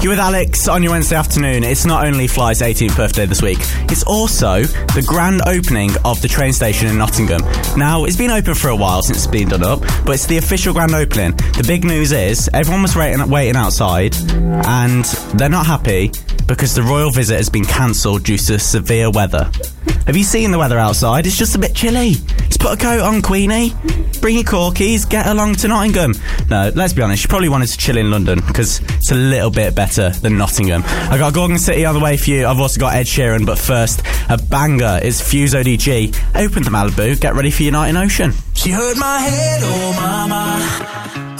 You're with Alex on your Wednesday afternoon. It's not only Fly's 18th birthday this week, it's also the grand opening of the train station in Nottingham. Now, it's been open for a while since it's been done up, but it's the official grand opening. The big news is everyone was waiting outside, and they're not happy because the royal visit has been cancelled due to severe weather. Have you seen the weather outside? It's just a bit chilly. Just put a coat on, Queenie. Bring your corkies, get along to Nottingham. No, let's be honest, she probably wanted to chill in London because it's a little bit better than Nottingham. I got Gorgon City on the way for you. I've also got Ed Sheeran, but first, a banger is Fuse ODG. Open to Malibu, get ready for United Ocean. She heard my head, oh mama.